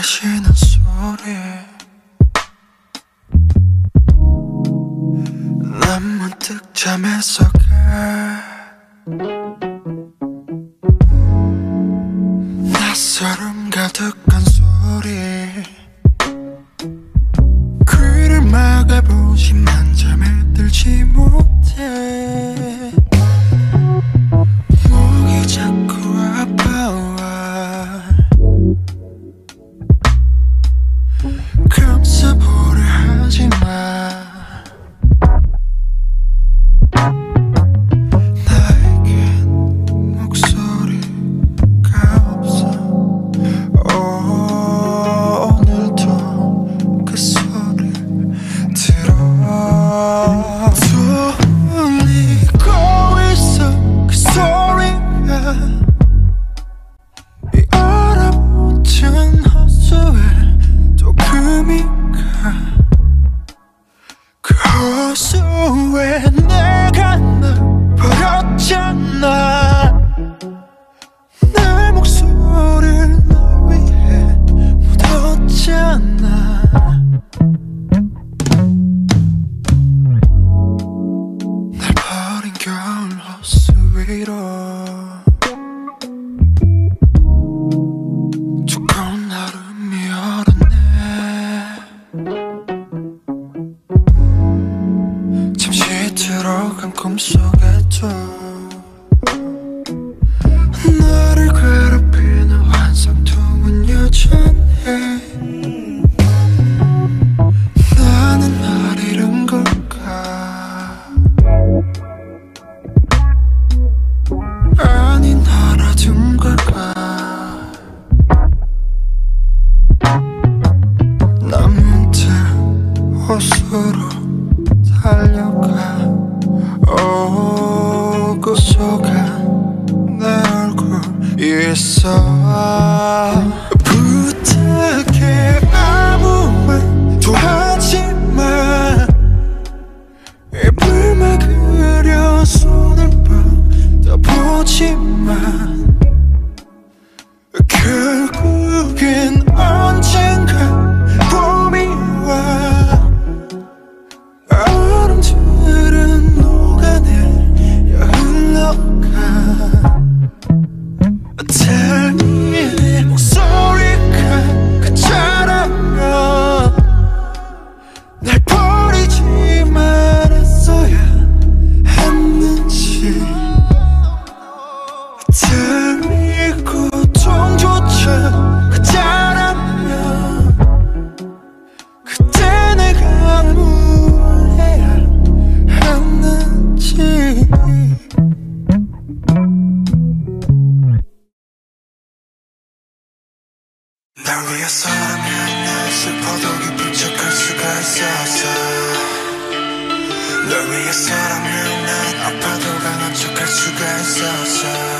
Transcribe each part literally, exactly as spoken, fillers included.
마시는 소리 난 문득 잠에서 가 낯설음 가득한 소리 귀를 막아보지만 잠에 들지 못해 목이 자꾸 아파와 감싸보려 하지마 나에겐 목소리가 없어 오늘도 그 소리를 들어 들리고 있어 그 소리가 이 얼어붙은 호수에 또 금이 가 그 호수에 내가 널 버렸잖아 내 목소리를 널 위해 묻었잖아 날 버린 겨울 호수 위로 두꺼운 얼음이 얼었네 잠시 들어간 꿈속에도 나를 괴롭히는 환상통은 여전해 나는 날 잃은 걸까 아니 날 얻은 걸까 난 문득 호수로 달려가 오고 속한 내 얼굴 있어 부탁해 아무 말도 하지마 입을 막으려 손을 뻗어보지만 결국엔 언젠가 봄이 와 얼음들은 녹아내려 흘러가 Tell me 내 목소리가 그처럼 날 버리지 말았어야 했는지 Tell me 고통조차 그자라면 그때 내가 뭘 해야 했는지 날 위해서라면 난 슬퍼도 기쁜 척할 수가 있었어 널 위해서라면 난 아파도 강한 척할 수가 있었어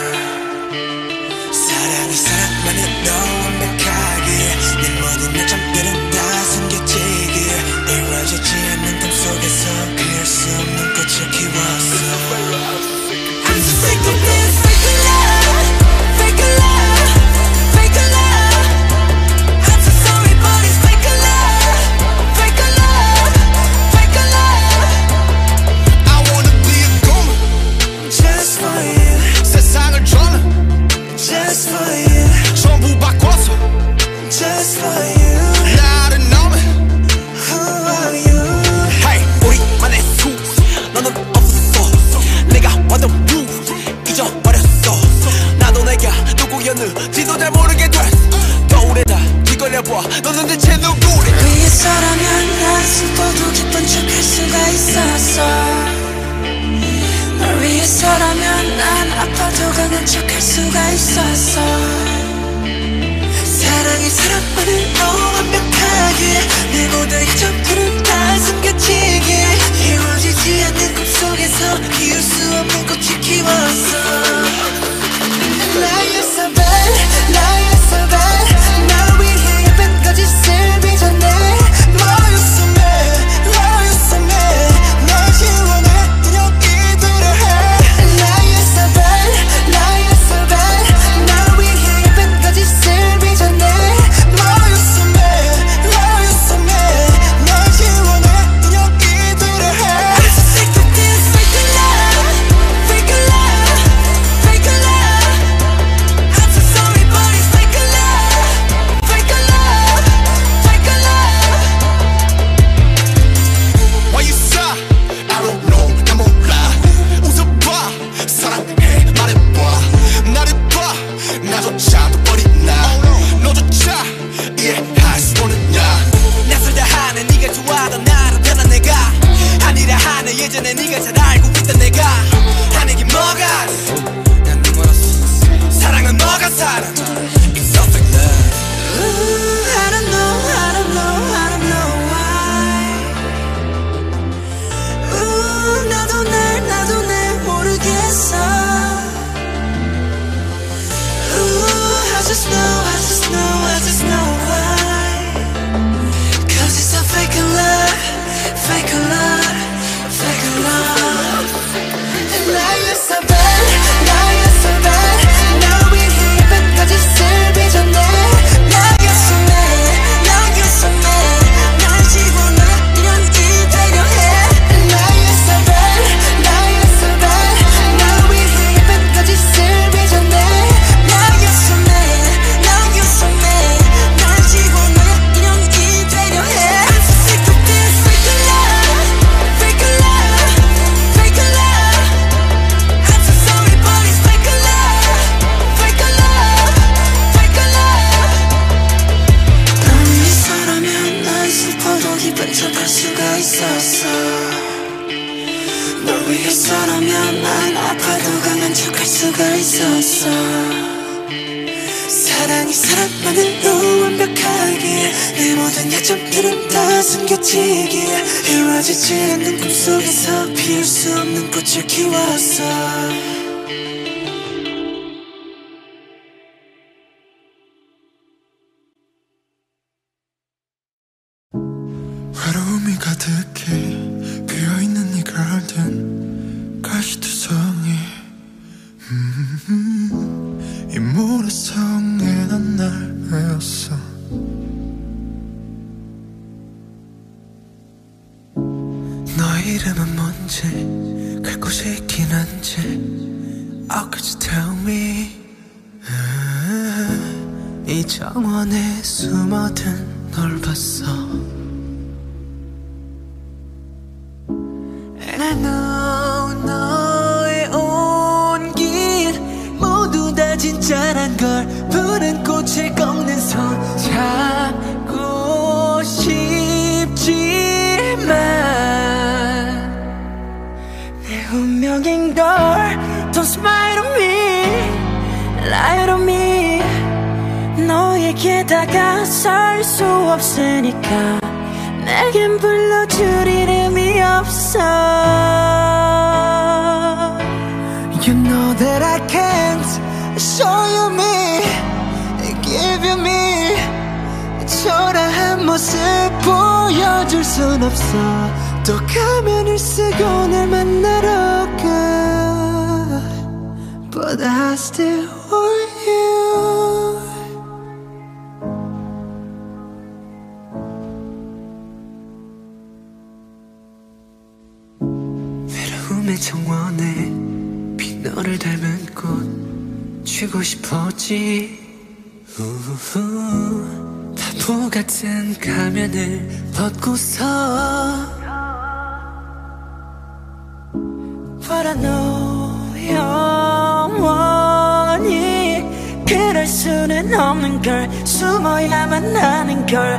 사랑이 사랑만은 너 완벽하게 내 모든 내 잠들은 다 숨겨지기에 이루어지지 않는 꿈속에서 피할 수 없는 꽃을 키웠어 I'm so sick of this fake love fake love fake love I'm so sorry but it's fake love fake love fake love I wanna be a gold just for you 세상을 줘라 just for you 전부 바꿔서 just for you 나를 너무 who are you Hey 우리만의 수 너는 없어 내가 완전 루 잊어버렸어 나도 내가 누구였는지도 잘 모르게 됐어 거울에다 뒤걸려봐 너는 대체 누구래 위해서라면 난 슬퍼도 기쁜 척할 수가 있었어 널 위해서라면 난 아파도 강한 척할 수가 있었어 사랑이 사랑만을 너무 완벽하게 내 모든 점들은 다 숨겨지게 이루어지지 않는 꿈속에서 피울 수 없는 꽃을 키웠어 나의 사발 나의 사발 날 위해 예쁜 거짓을 빚어내 너였어 매 너였어 매널 지원해 두렵기들을 해 나의 사발 나의 사발 날 위해 예쁜 거짓을 빚어내 너였어 just know, I just know, I just know why. Cause it's a fake love, fake love, fake love. And now you're so bad, now you're so bad. Now we 입에까지 슬비 전에. Now you're so mad, now you're so mad. 날 지워놔 이런 이 배려해. And now you're so bad, now you're so bad. Now we 입에까지 슬비 전에. Now you're so mad, now you're so mad. 날 지워놔 이런 이 배려해. I'm so sick of this fake love, fake love, fake love. I'm so sorry but it's fake love, fake love, fake love. 널 위해서라면 난 슬퍼도 기쁜 척할 수가 있었어. 널 위해서라면 난 아파도 강한 척할 수가 있었어. 사랑이 사람만으로 완벽하기에 내 모든 약점들은 다 숨겨지기에 이루어지지 않는 꿈속에서 피울 수 없는 꽃을 키웠어. 외로움이 가득해 비어있는 이 garden 가시투성이 음, 이 모래성에 난 날 외웠어. 너의 이름은 뭔지 갈 곳이 있긴 한지 Oh could you tell me. 음, 이 정원에 숨어든 널 봤어. And I know 너의 온길 모두 다 진짜란 걸. 푸른 꽃을 꺾는 손 잡고 싶지만 내 운명인 걸. Don't smile on me, lie on me. 너에게 다가설 수 없으니까 내겐 불러줄 이름이 없어. You know that I can't show you me, give you me. 초라한 모습 보여줄 순 없어. 또 가면을 쓰고 날 만나러 가. But I still want you. 외로움의 정원에 빈 너를 닮은 꽃 쥐고 싶었지. 우후, 바보 같은 가면을 벗고서. But I know 영원히 그럴 수는 없는 걸. 숨어야만 하는 걸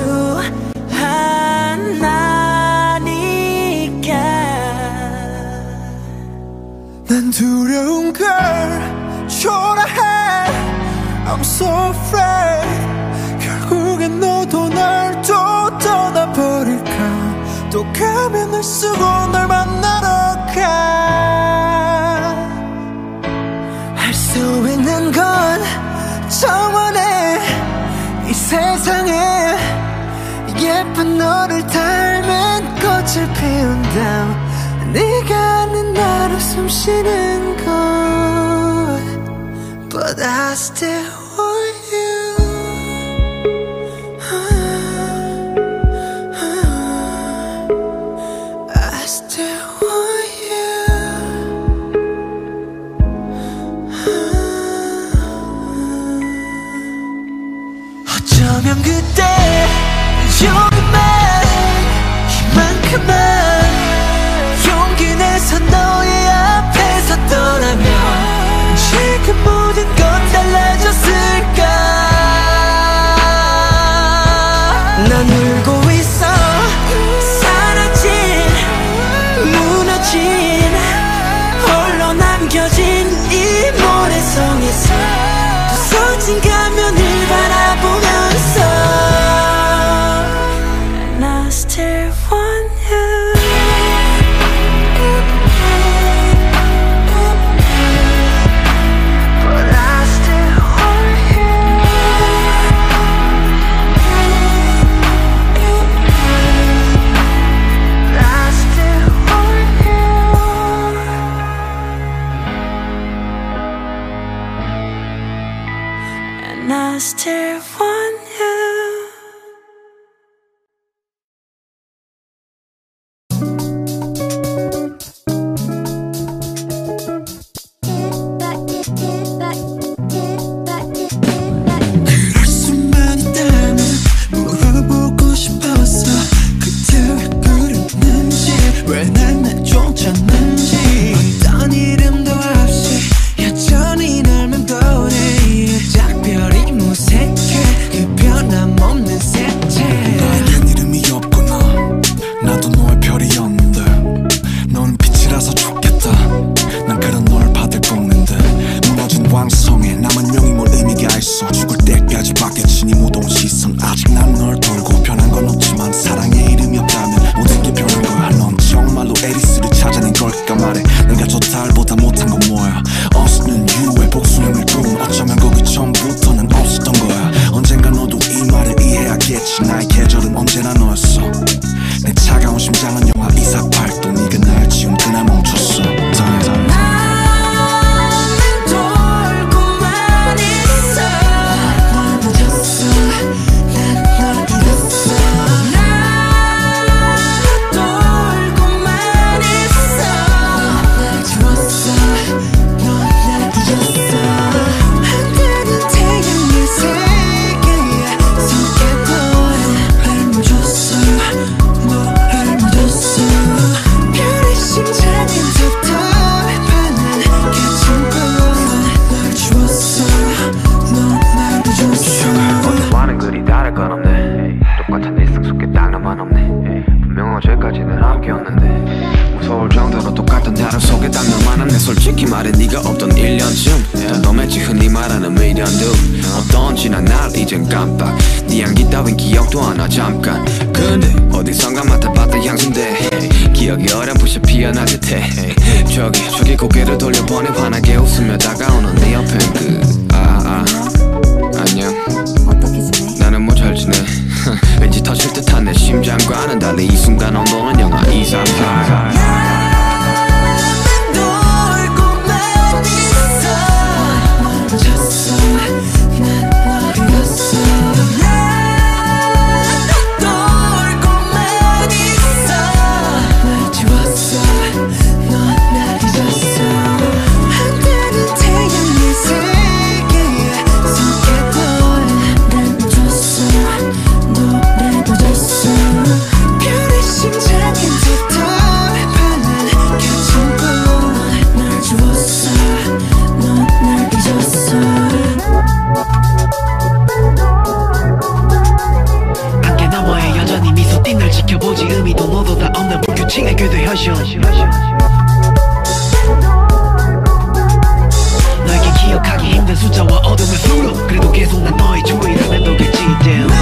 주하나니까. 난 두려운 걸 초라해. I'm so afraid. 결국엔 너도 날 또 떠나버릴까. 또 가면을 쓰고 널 만나러 가. 할 수 있는 건 정원에 이 세상에 예쁜 너를 닮은 꽃을 피운다. 네가 아는 나로 숨쉬는 곳. But I still want you. I still want you. 어쩌면 그때 조금만 이만큼만 용기 내서 너의 앞에서 떠나면 지금 모든 건 달라졌을까. 난 울고 있어. 사라진 무너진 홀로 남겨진 이 모래성에서 부서진 가면을 바라보면서 And I still want you. I still want you. 그럴 수만 있다면 물어보고 싶었어. 그때 왜 그랬는지, 왜 날 내쫓았는지. 어떤 이름도 없이 여전히 널 맴도네. 작별이 무색해, 그 변함없는 색채. 나에겐 이름이 없구나. 나도 너의 별이었는데. 넌 빛이라서 좋겠다. 난 그런 널 받을 뽕는데. 무너진 왕성에 남은 명이 뭘 의미가 있어. 죽을 때까지 받겠지 네 무더운 시선. 아직 난 널 돌고 변한 건 없지만 사랑에 이름이 없다면 모든 게 변한 거야. 넌 정말로 에리스를 찾아낸 걸까 말해. 내가 저 달보다 못한 건 뭐야. 없는 이유의 복수형을 꿈. 어쩌면 거기 전부터는 없었던 거야. 언젠가 너도 이 말을 이해하겠지. 나의 계절은 언제나 너였어. 내 차가운 심장은 영하 이십팔 도. 네가 날 지운 그날 멈췄어. 어제까지는 함께였는데 무서울 정도로 똑같은 다른 속에 담는 많은데 솔직히 말해 네가 없던 일 년쯤 덤덤했지 흔히 말하는 미련도 어떤 지난 날 이젠 깜빡 네 향기 따윈 기억도 안 나 잠깐 근데 어디선가 맡아봤다 향수인데 기억이 어렴풋이 피어날 듯해 저기 저기 고개를 돌려보니 환하게 웃으며 다가오는 네 옆엔 그 아 아 안녕 어떻게 지내? 나는 뭐 잘 지내 왠지 터질 듯한 내 심장과는 달리 이 순간 온도는 영하 이십팔 지켜보지 의미도 너도 다 없는 불규칙의 궤도 현실 너에게 기억하기 힘든 숫자와 어둠의 수로 그래도 계속 난 너의 주위를 맴돌겠지 damn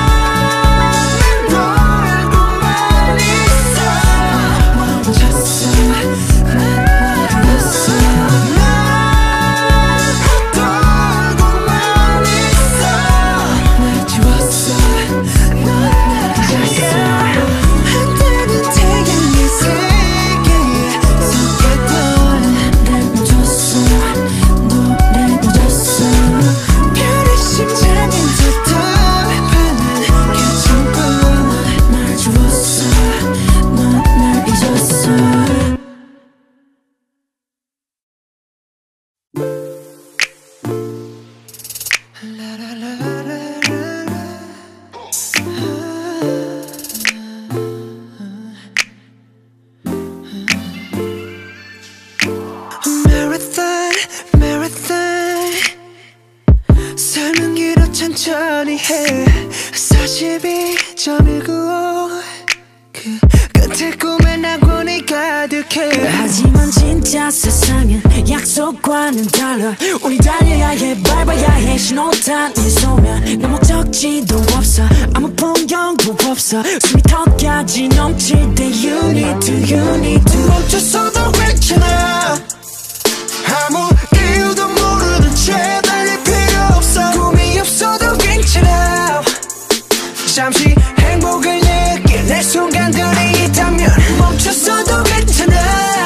천천히 해 사십이 점 일구오 그 끝에 꿈에 낙원이 가득해 하지만 진짜 세상은 약속과는 달라 우리 달려야 해 밟아야 해 신호탄 이 소면 내 목적지도 없어 아무 풍경도 없어 숨이 턱까지 넘칠 때 You need to, you need to 멈춰서도 괜찮아 아무 이유도 모르는 채 달릴 필요 없어 꿈이 없어도 괜찮아 잠시 행복을 느낄 내 순간들이 있다면 멈췄어도 괜찮아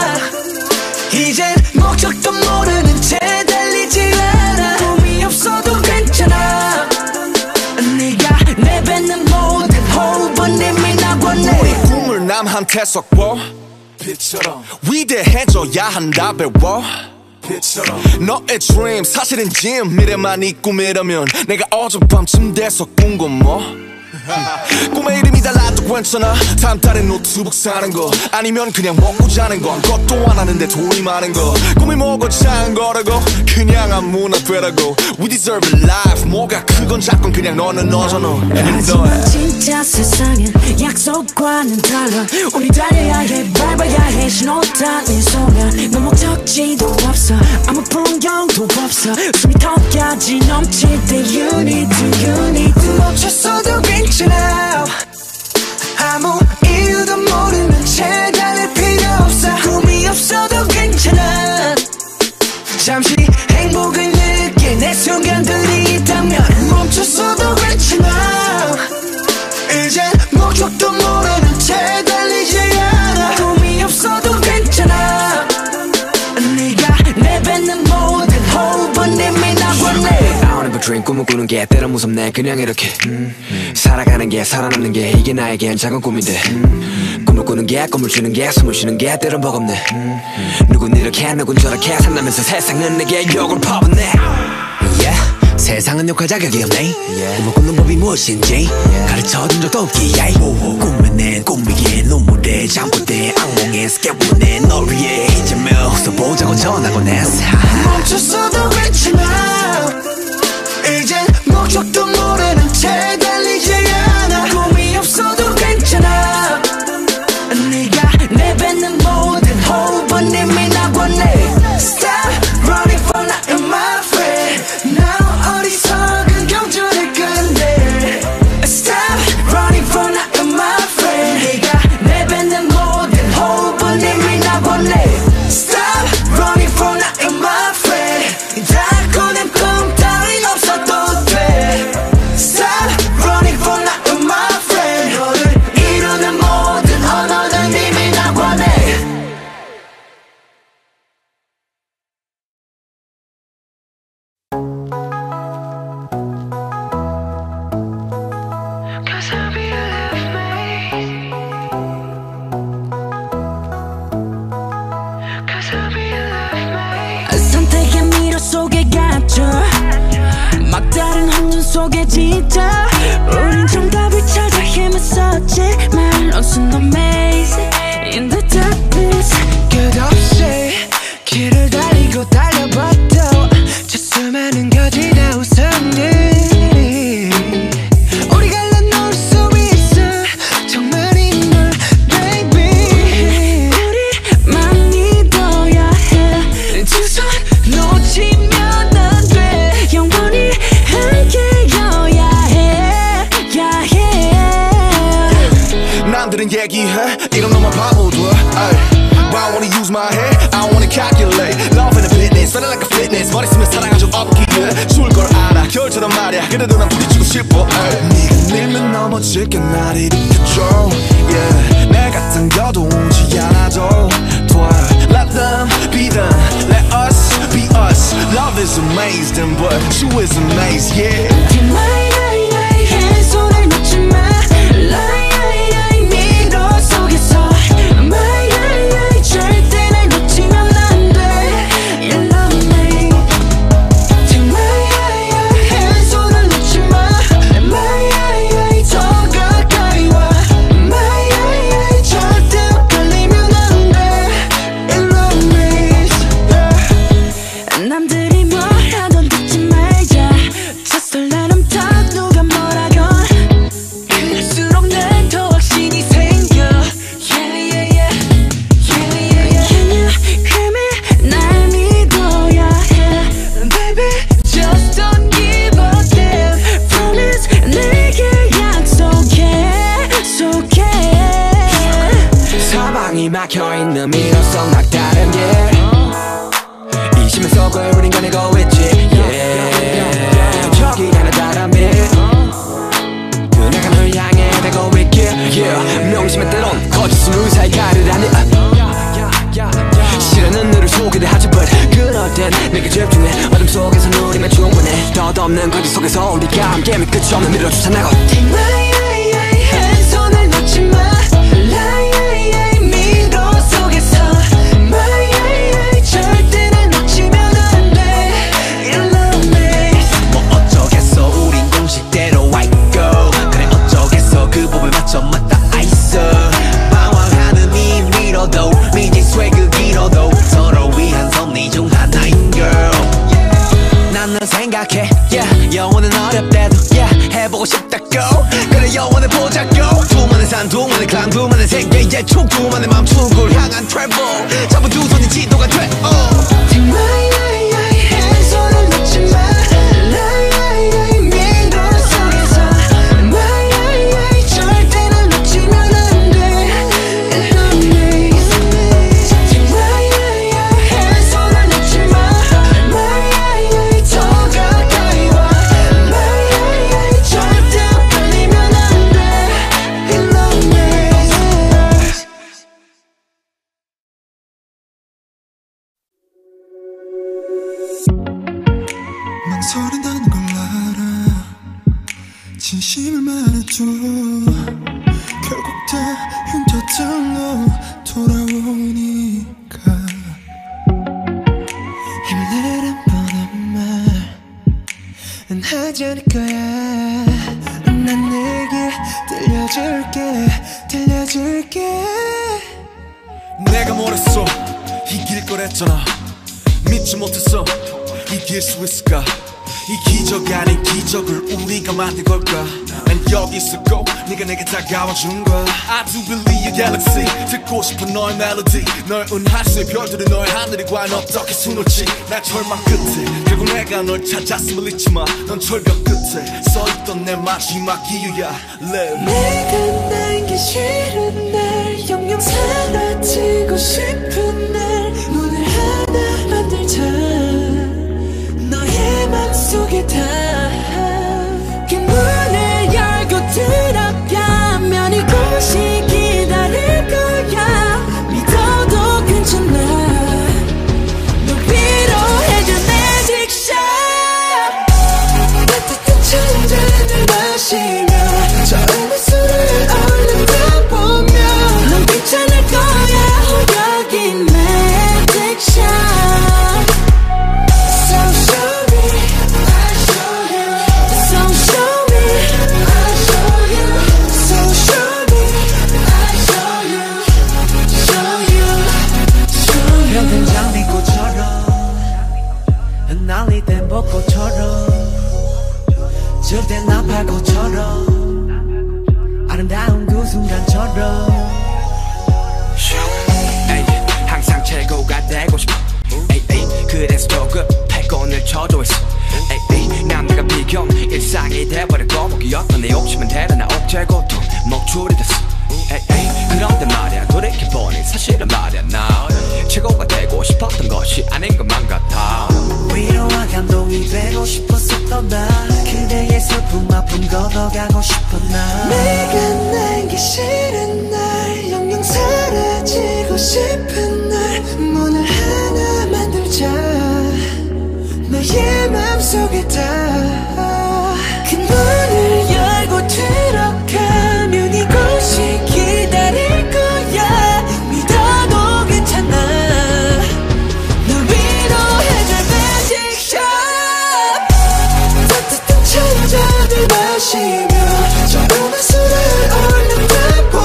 이젠 목적도 모르는 채 달리지 않아 꿈이 없어도 괜찮아 남한테 속보 빛처럼 위대해져야 한다 배워 빛처럼 너의 dream 사실인지 미래만 이 꿈이라면 내가 어젯밤쯤 돼서 꾼 건 뭐 꿈의 이름이 달라도 괜찮아 다음 달에 노트북 사는 거 아니면 그냥 먹고 자는 건 것도 안 하는데 돈이 많은 거 꿈이 뭐고 작은 거라고 그냥 아무나 되라고 We deserve a life 뭐가 크건 작건 그냥 너는 너잖아 하지만 진짜 세상엔 약속과는 달라 우리 달려야 해 밟아야 해 신호 따윈 소멸 너 목적지도 없어 아무 풍경도 없어 숨이 턱까지 넘칠 때 You need to, you need to 멈췄어도 괜찮아 아무 이유도 모르는 채 달릴 필요 없어 꿈이 없어도 괜찮아 잠시 행복을 느끼 내 순간들이 있다면 멈췄어도 괜찮아 이젠 목적도 모르는 채 달리지 않아 꿈이 없어도 괜찮아 네가 내뱉는 모든 호흡은 이미 나왔네 I wanna dream 꿈을 꾸는 게 때론 무섭네 그냥 이렇게 음, 살아가는 게 살아남는 게 이게 나에겐 작은 꿈인데 음, 꿈을 꾸는 게 꿈을 주는 게 숨을 쉬는 게 때론 버겁네 음, 누군 이렇게 누군 저렇게 산다면서 세상은 내게 욕을 퍼붓네 yeah. 세상은 욕할 자격이 없네 yeah. 꿈을 꾸는 법이 무엇인지 yeah. 가르쳐준 적도 없기에 꿈은 내 꿈이기에 눈물에 잠꼬대 악몽에서 깨우네 널 위해 이제며 웃어보자고 전하곤 했어 멈췄어도 괜찮아 이젠 목적도 모르는 채 달리지 않아 꿈이 없어도 괜찮아 네가 내뱉는 모든 호흡은 이미 나왔네 Stop running for now my friend 나 어리석은 경주를 끝내 Stop running for now my friend 네가 내뱉는 모든 호흡은 이미 나왔네 Stop running for now my friend 달고는 꿈 따윈 없어도 돼 Stop running for now my friend 너를 이루는 모든 언어는 이미 나와네 Cause I believe me Cause I believe me 선택의 미로 속에 갇혀 막다른 혼돈 속에 진짜 우린 정답을 찾아 헤맸었지만 Lost in the maze In the darkness 끝없이 길을 달리고 달려봐도 저 수많은 거짓의 웃음들이 우리 갈라놓을 수 있어 정말인 걸 baby 우리만 믿어야 해 두 손 놓치면 안 돼 영원히 함께여야 해 yeah, yeah. 남들은 얘기해 이런 놈만 바보들 But I wanna use my head I wanna calculate Love and fitness Feeling like a fitness 머리 쓰면 사랑한 적 없기에 줄 걸 알아 결처럼 말야 그래도 난 부딪히고 싶어 네가 밀면 넘어질게 날 일으켜줘 yeah. 내가 당겨도 오지 않아도 돼 Let them be them Let us be us Love is amazing But you is amazed yeah 한 손을 놓지 마 미로 속에서 절대 날 놓치면 안 돼 You love me 한 손을 놓지 마 더 가까이 와 절대 헷갈리면 안 돼 You love me 남들이 뭐라던 듣지 말자 Just let them talk 누가 뭐라건 그럴수록 난 더 확신이 생겨 Yeah yeah yeah Yeah yeah yeah Can you hear me 날 믿어야 해 Baby just don't give a damn Promise 내게 약속해 약속해 사방이 막혀있는 미로 속 막다른 길 이심의 속을 우린 가내고 있지 yeah. 저기 하나 다른 빛 그녀가 널 향해 되고 있길 yeah. 명심의 때론 거짓은 우리 사이 가르라니 uh. 실현은 너를 소개하지 but 그럴 땐 내게 집중해 어둠 속에서 누리면 충분해 덧없는 거짓 속에서 우리가 함께 끝이 없는 미로 쫓아나고 한 손을 놓지 마 영혼은 어렵대도 yeah 해보고 싶다고 그래 영혼을 보자고 두만의 산 두만의 클랑 두만의 세계의 촉 두만의 맘 축을 향한 travel 잡은 두 손이 지도가 돼 oh. Take my eye, eye, 한 손을 놓지 마 나의 미도 속에서 My eye, eye, 절대로 놓치면 안 돼 In the maze Take my eye, eye, 한 손을 놓지 마 My eye, eye, 더 가까이 와 My eye, eye, 절대 끌리면 안 돼 In the maze 망설인다는 걸 알아 진심을 말해줘 결국 다 흉터들로 돌아오니까 힘을 내란 뻔한 말은 하지 않을 거야 난 내게 들려줄게 들려줄게 내가 뭐랬어 이길 거랬잖아 믿지 못했어 이길 수 있을까 이 기적 아닌 기적을 우리가 만든 걸까 난 여기 있었고 네가 내게 다가와준 거야 I do believe your galaxy 듣고 싶은 너의 멜로디 널 은하수의 별들이 너의 하늘이 과연 어떻게 수놓지 난 절망 끝에 결국 내가 널 찾았음을 잊지마 넌 절벽 끝에 서있던 내 마지막 이유야 Live 내가 남기 싫은 날 영영 사라지고 싶은 날 문을 하나 만들자 너의 맘속에 다 그 문을 열고 들어가면 이곳이 기다릴 거야 믿어도 괜찮아 너 위로해줄 magic shot 따뜻한 찬잔을 마시며 저음의 술을 얼른 다 보면 넌 괜찮을 거야 여기 magic shot So show me I'll show you So show me I'll show you So show me I'll show you Show you Show you 변된 장미꽃처럼 흩날리던 벚꽃처럼 절대 나팔꽃처럼 아름다운 그 순간처럼 에이, 항상 최고가 되고 싶어 에이, 에이, 그래서 조급해 꼰을 쳐줘 있어 에이, 에이, 남들과 비교 일상이 돼버렸고 목이었던 내 욕심은 대단한 억제 고통 목줄이 됐어 에이, 에이, 그런데 말이야 돌이켜보니 사실은 말이야 나 최고가 되고 싶었던 것이 아닌 것만 같아 위로와 감동이 되고 싶었었던 나 그대의 슬픔 아픔 걷어가고 싶어 나 내가 남기 싫은 날 영영 사라지고 싶은 날 문을 하나 만들자 너의 맘속에 다 그 문을 열고 들어가면 이곳이 기다릴 거야 믿어도 괜찮아 널 위로해줄 magic shot 따뜻한 찬잔을 마시며 저음의 술을 얼른 다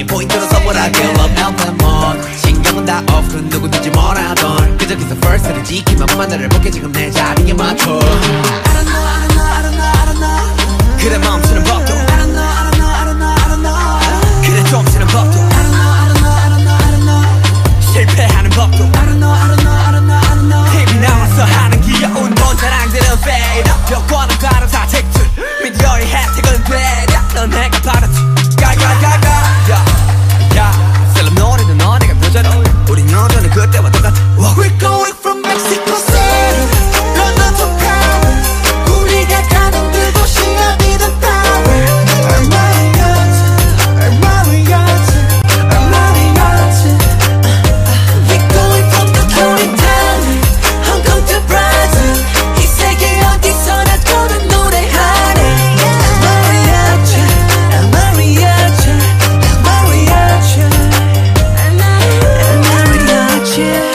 포인트로 선물하게 love 앨범 신경은 다 off 그 누구든지 뭐라던 그저 기서 first를 지키면 만나를 볼게 지금 내 자리에 맞춰 I don't know I don't know I don't know I don't know 그래 멈추는 법도 I don't know I don't know I don't know I don't know 그래 좀 쉬는 법도 I don't know I don't know I don't know I don't know 실패하는 법도 I don't know I don't know I don't know I don't know 티비 나와서 하는 귀여운 본 자랑들은 fade 벽과는 다른 사책들 미디어의 혜택은 되려 넌 내가 바라지 가가가가 야야 셀럽 노래도 너네가 펴잖아 우린 여전히 그때와 똑같아 We're going from Mexico City London to Paris 우리가 가는 그곳이 어디든 power I'm mariachi I'm mariachi I'm mariachi We're going from Tokyo to Italy Hong Kong to Brazil 이 세계 어디서나 저는 노래하네 I'm mariachi I'm mariachi I'm mariachi I'm mariachi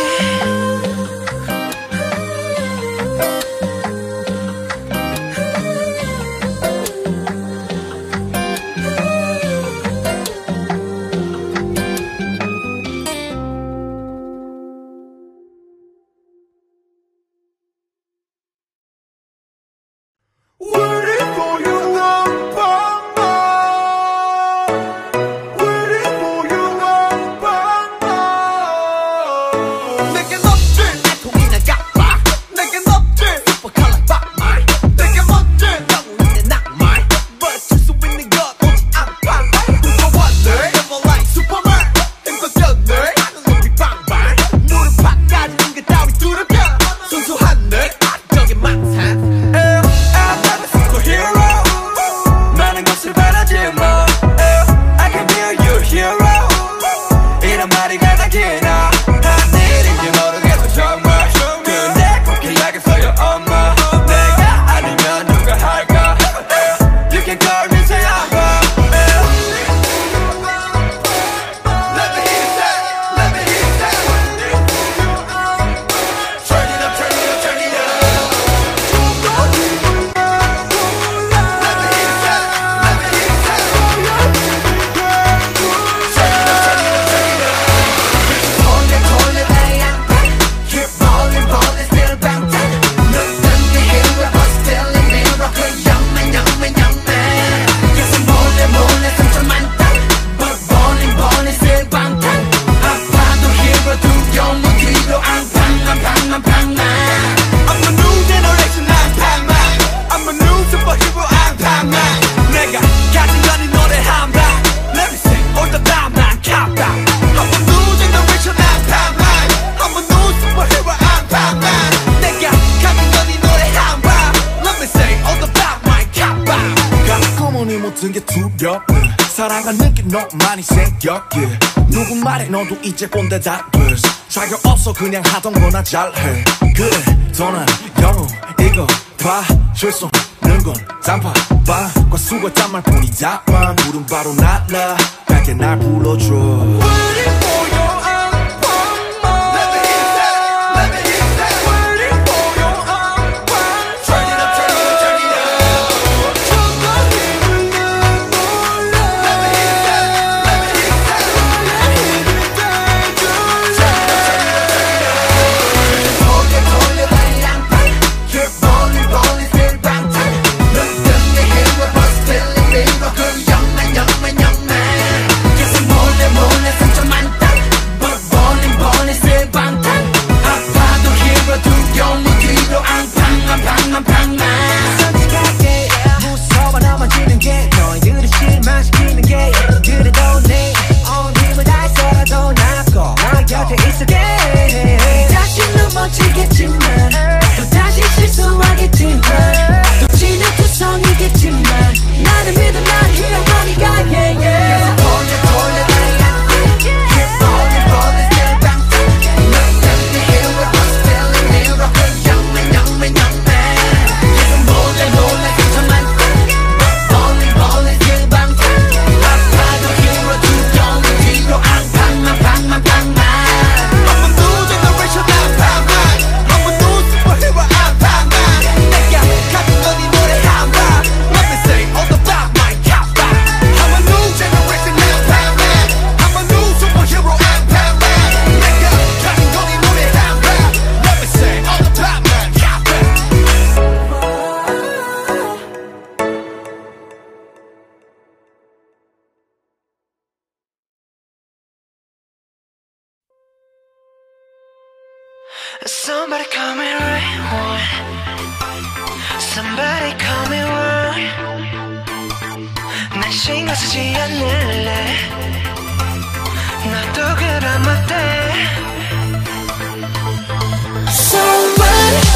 Waiting for you 남방만 Waiting for you 남방만 내겐 없지 애통이나 깜빡 내겐 없지 슈퍼컬러 빡말 내겐 멋지 영웅의 낭만 버틸 수 있는 것 오직 안방 무서웠네 Never like Superman 힘껏겼네 하늘 높이 빵빵 눈은 팍까지는 게 따위 두렵게 순수한 내 악적인 망상 많은 것을 바라지마 I can be your hero 이런 말이 가장 기나 하늘인지 모르겠어 정말 근데 꼭 해야겠어요 엄마 내가 아니면 누가 할까 You can call me say I'm Let me hear that Let me hear that Turn it up, turn it up, turn it up 모든 게 두렵네 사랑하는 게 너무 많이 생겼기에 누구 말에 너도 이제 꼰대 다 됐어 자격 없어 그냥 하던 거나 잘해 그래 너는 영웅 이거 봐줄 수 없는 건 단팥빵과 수고했단 말뿐이다만 부른 바로 날라 밝게 날 불러줘 Waiting for your 안방만 Let me hear that Let me hear that Waiting for your 안방 Turn it up turn it up turn it up 저가 힘을 내몰라 Let me hear that Let me hear that 힘이 돼줄래 Turn it up turn it up turn it up 돌려 돌려 내 양팔 Keep rolling rolling still 방탄 눈뜬 내 힘을 But still in me 그 영맨 영맨 영맨 계속 몰래 몰래 Somebody call me right one. Somebody call me wrong. 난 신경 쓰지 않을래. 너도 그럼 어때? So what?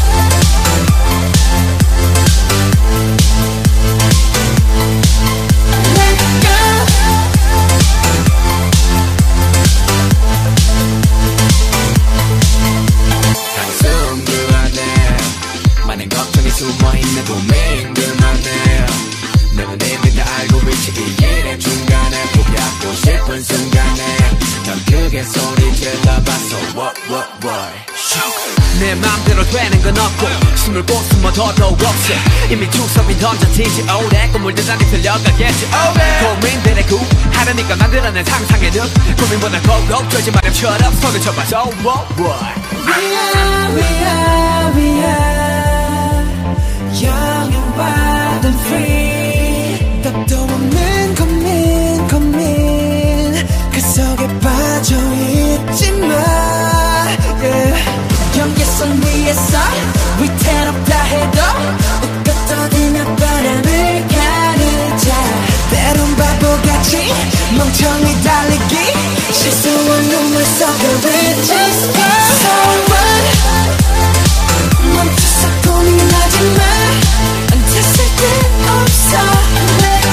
숨어있는 고민 그만해 너는 이미 다 알고 있지 이 일의 중간에 포기하고 싶은 순간에 넌 크게 소리 질러봤어 what what what 내 맘대로 되는 건 없고 숨을 곳숨어 더더욱 없애 이미 축섭이 던져지지 오래 꿈물들 안에 들려가겠지 oh, 고민들의 구하려니까 만들어낸 상상의 늪 고민보다 고고 쫄지 마렴처럼 손을 쳐봐 so what what We are, we are, we are Young and wild and free 답도 없는 고민 고민 그 속에 빠져있지마 yeah. 경계선 위에서 위태롭다 해도 웃고 떠들며 바람을 가르자 때론 바보같이 멍청이 달리기 실수한 눈물 속에 We just go So what 멈춰서 고민하지마 됐을 때 없어 Let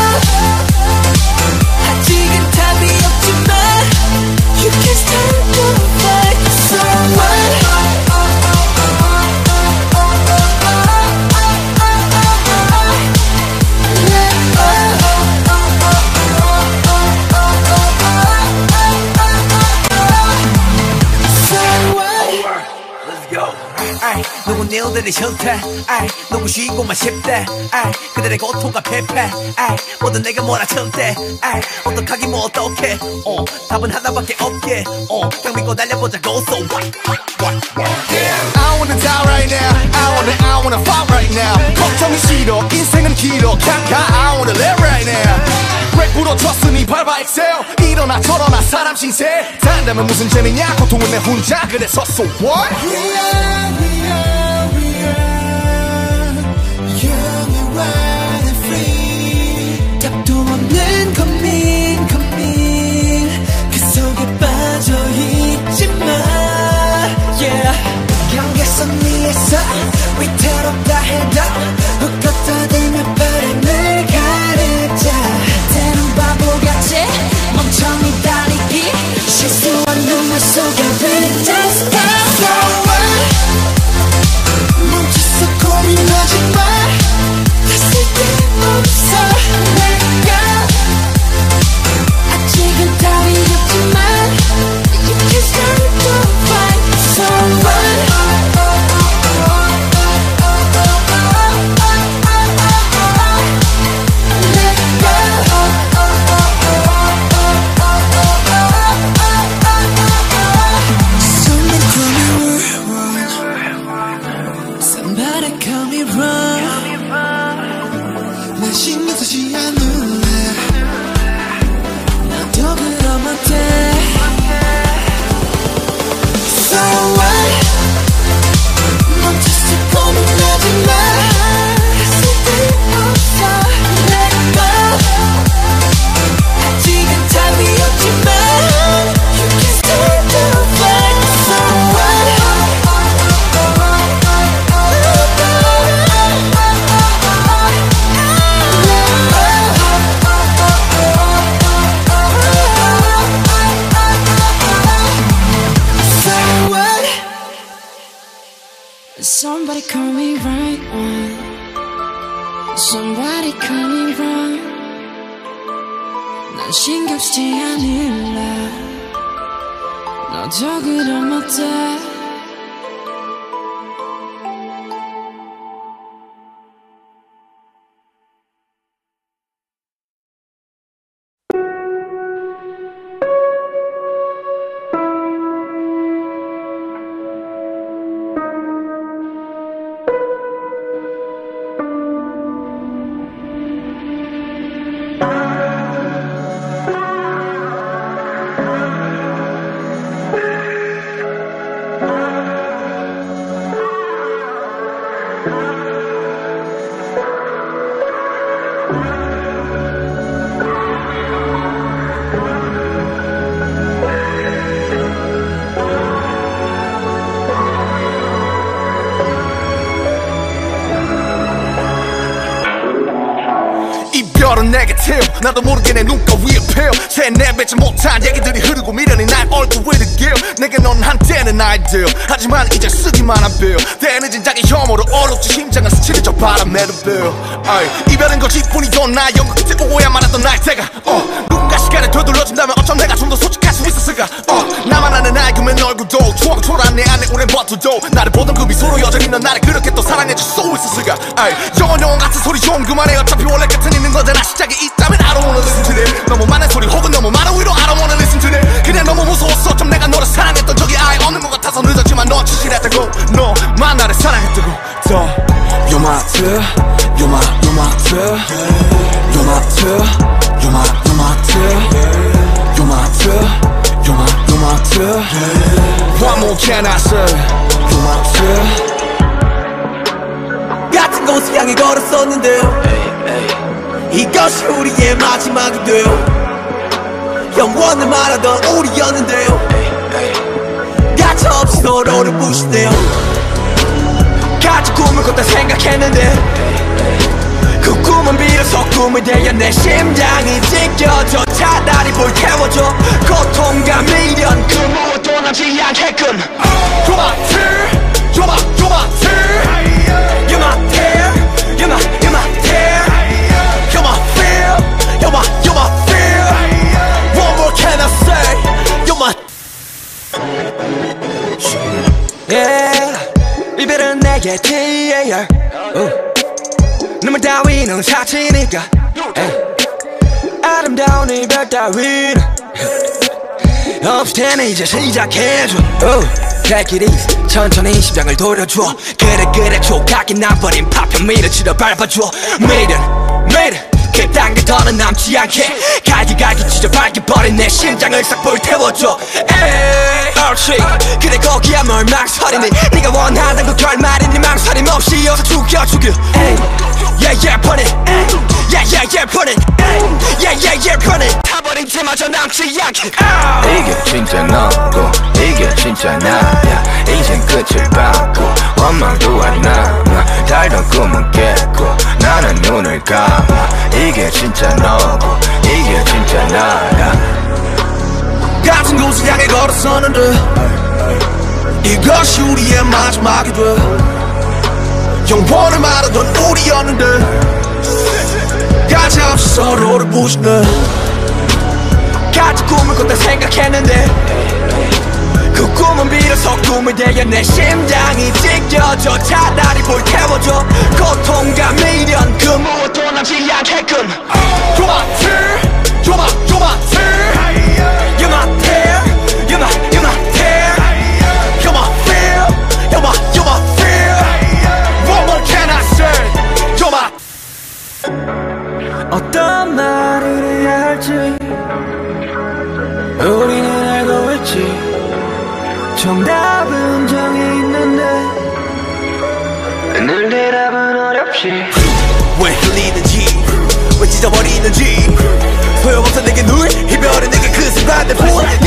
go 아직은 답이 없지만 You can start to fight So what 누군 일들이 싫대 아이, 누구 쉬고만 싶대 아이, 그들의 고통과 패패 아이, 모두 내가 몰아칠 때 아이, 어떡하기 뭐 어떡해 어, 답은 하나밖에 없게 어, 그냥 믿고 달려보자고 So what, what, what, what yeah. I wanna die right now I wanna, I wanna fight right now 걱정이 싫어 인생은 길어 그냥 가 I wanna live right now 렉 부러졌으니 밟아 excel 일어나 저러나 사람 신세 단다면 무슨 재미냐 고통은 내 혼자 그래서 so what We are, we are, we are Young and wild and free 답도 없는 고민 고민 그 속에 빠져있지마 yeah. 경계선 위에서 위태롭다 해도 웃고 떠들며 바람을 가르자 때론 바보같이 멍청이 달리기 실수한 눈물 속에 We just go So what 멈춰서 고민하지마 됐을 때 없어 Let go 아직은 답이 없지만 You can start to fight So what Somebody call me wrong 난 신경 쓰지 않을래 나도 그럼 어때 So what 멈춰서 고민하지마 쓸데없어 Let go 아직은 답이 없지만 You can start to fight So what Somebody call me right one Somebody call me wrong 난 신경 쓰지 않을래 너도 그럼 어때 내게 태워 나도 모르게 내 눈가 위에 펴 새 내뱉지 못한 얘기들이 흐르고 미련이 날 얼굴 위를 기어 내게 넌 한때는 아이디어 하지만 이제 쓰기만 한 빌 대늦은 자기 혐오로 얼룩지 심장을 스치는 저 바람에도 빌 이별은 거짓뿐이던 나 영국 끝에 오고야 말았던 나의 때가 어, 누군가 시간을 되돌려준다면 어쩜 내가 좀 더 솔직할 수 있었을까 어, 나만 아는 나의 얼굴도 추억 초라한 내 안에 오랜 버튼도 나를 보던 그 미소로 여전히 넌 나를 그렇게 또 사랑해줄 수 있었을까 영원 영원 같은 소리 좀 그만해 어차피 원래 끝은 있는 거잖아 시작이 있다면 I don't wanna listen to it 너무 많은 소리 혹은 너무 많은 위로 I don't wanna listen to it 그냥 너무 무서웠어 좀 내가 너를 사랑했던 적이 아예 없는 것 같아서 늦었지만 넌 진실했다고 너만 나를 사랑했다고 더 You're my two You're my, you're my two You're my two You're my, you're my two You're my two You're my, you're my two What more can I say You're my two 같은 곳을 향해 걸었었는데요 이것이 우리의 마지막이 돼요 영원을 말하던 우리였는데요 가차없이 서로를 부시네요 같이 꿈을 꿨다 생각했는데 그 꿈은 비로소 꿈이 되어 내 심장이 찢겨져 차라리 불태워줘 고통과 미련 그 무엇도 남지 않게끔 You're my tear You're my, you're my tear You're my tear You're my, you're my tear You're my fear You're my, you're my fear What more can I say You're my Yeah 이별은 내게 티에이알 눈물 따위는 사치니까 아름다운 이별 따위는 없을 테니 이제 시작해줘 Take it easy 천천히 심장을 돌려줘 그래 그래 조각이 나버린 파편 밀어치러 밟아줘 매일은 매일은 그딴 게 더는 남지 않게 갈기갈기 찢어 밝혀버린 내 심장을 싹 불태워줘 에이 옳지 그래 거기야 뭘 망설이니 네가 원하던 그 결말이니 망설임 없이 어서 죽여 죽여 에이 Yeah yeah put it Yeah yeah yeah put it Yeah yeah yeah put it 타버린 채마저 남지 않게 이게 진짜 너고 이게 진짜 나야 이젠 끝을 봤고 원망도 안 남아 달던 꿈은 깼고 나는 눈을 감아 이게 진짜 너고 이게 진짜 나야 같은 곳을 향해 걸었었는데 이것이 우리의 마지막이 돼 영원을 말하던 우리였는데 가차없이 서로를 부시네 같이 꿈을 꿨다 생각했는데 그 꿈은 비로소 꿈이 되어 내 심장이 찢겨져 차라리 불태워줘 고통과 미련 그 무엇도 남지 않게끔 You're my tear You're my, you're my tear You're my tear You're my, you're my tear You're my fear You're my, you're my fear What more can I say You're my 어떤 말을 해야 할지 우리는 알고 있지 정답은 정해 있는데 늘 대답은 어렵지 왜 흘리는지 왜 찢어버리는지 소용없어 내게 누이 이별은 내게 그 순간의 분